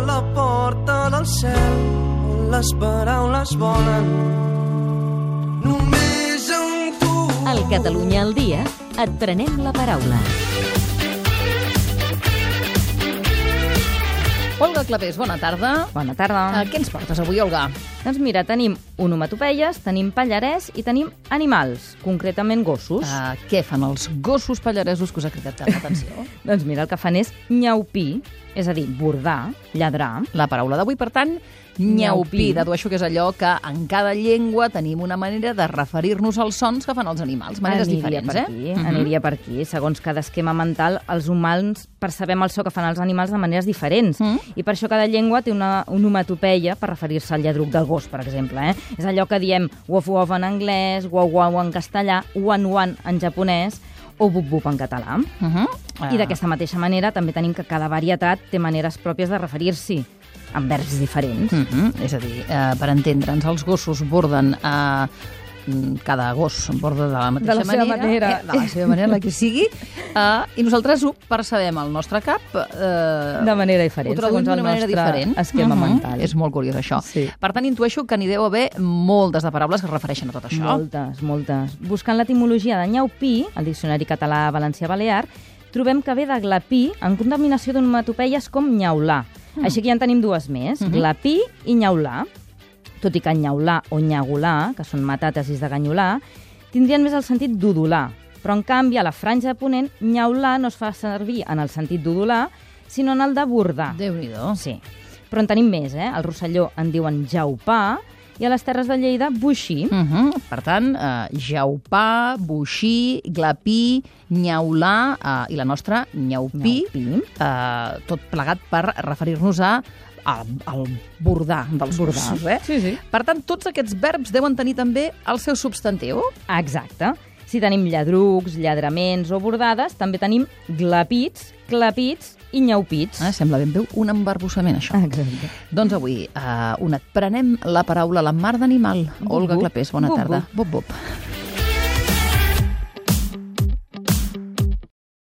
la porta del cel on les paraules volen. Només amb tu. Al Catalunya al dia et prenem la paraula. Olga Clapés, bona tarda. Bona tarda. Què ens portes avui, Olga? Doncs mira, tenim onomatopeies, tenim pallarès i tenim animals, concretament gossos. Què fan els gossos pallaresos que us ha cridat tant l'atenció? Doncs mira, el que fan és nyaupir, és a dir, bordar, lladrar. La paraula d'avui, per tant, nyaupir. Dedueixo que és allò que en cada llengua tenim una manera de referir-nos als sons que fan els animals. Maneres diferents, Aniria per aquí. Segons cada esquema mental, els humans percebem el so que fan els animals de maneres diferents. I per això cada llengua té una onomatopeia per referir-se al lladruc del gos, per exemple. És allò que diem wof-wof en anglès, wow-wow en castellà, wan-wan en japonès o bup-bup en català. I d'aquesta mateixa manera també tenim que cada varietat té maneres pròpies de referir-s'hi, amb verbs diferents. És a dir, per entendre'ns, els gossos borden cada gos borda de la mateixa manera. De la seva manera, la que sigui. I nosaltres ho percebem al nostre cap de manera diferent, ho traduïm d'una manera diferent. Esquema mental. És molt curiós, això. Sí. Per tant, intueixo que n'hi deu haver moltes de paraules que es refereixen a tot això. Moltes. Buscant l'etimologia de nyaupir, al diccionari català valencià-balear, trobem que ve de glapir en contaminació d'onomatopeies com nyaular. Així que ja en tenim dues més, glapir i nyaular. Tot i que nyaular o nyagular, que són metàtesis de ganyolar, tindrien més el sentit d'udolar. Però, en canvi, a la franja de ponent, nyaular no es fa servir en el sentit d'udolar, sinó en el de bordar. Déu-n'hi-do. Sí. Però en tenim més, Al Rosselló en diuen jaupar i a les Terres de Lleida, boixir. Per tant, jaupar, boixir, glapir, nyaular i la nostra nyaupir. Tot plegat per referir-nos al bordar dels gossos. Sí. Per tant, tots aquests verbs deuen tenir també el seu substantiu. Exacte. Si tenim lladrucs, lladraments o bordades, també tenim glapits, clapits i nyaupits. Sembla ben bé un embarbussament, això. Exacte. Doncs avui, on et prenem la paraula, la mar d'animal. Olga Clapés, bona tarda. Bup, bup.